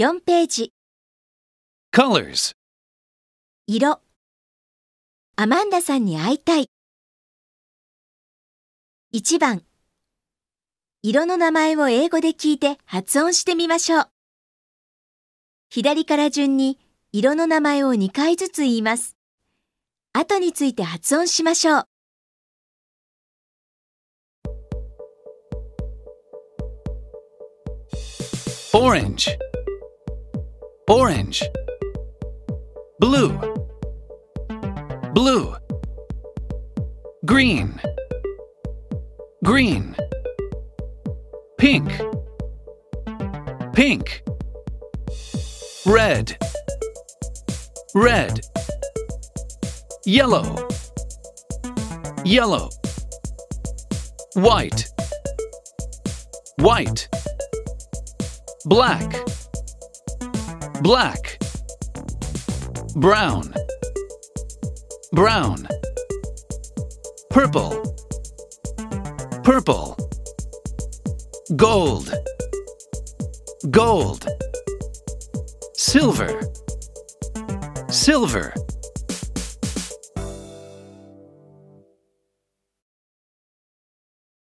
4ページ。 Colors. 色。アマンダさんに会いたい。1番。色の名前を英語で聞いて発音してみましょう。左から順に色の名前を2回ずつ言います。後について発音しましょう。 Orange. Orange. Blue. Blue. Green. Green. Pink. Pink. Red. Red. Yellow. Yellow. White. White. Black. Black. Brown. Brown. Purple. Purple. Gold. Gold. Silver. Silver.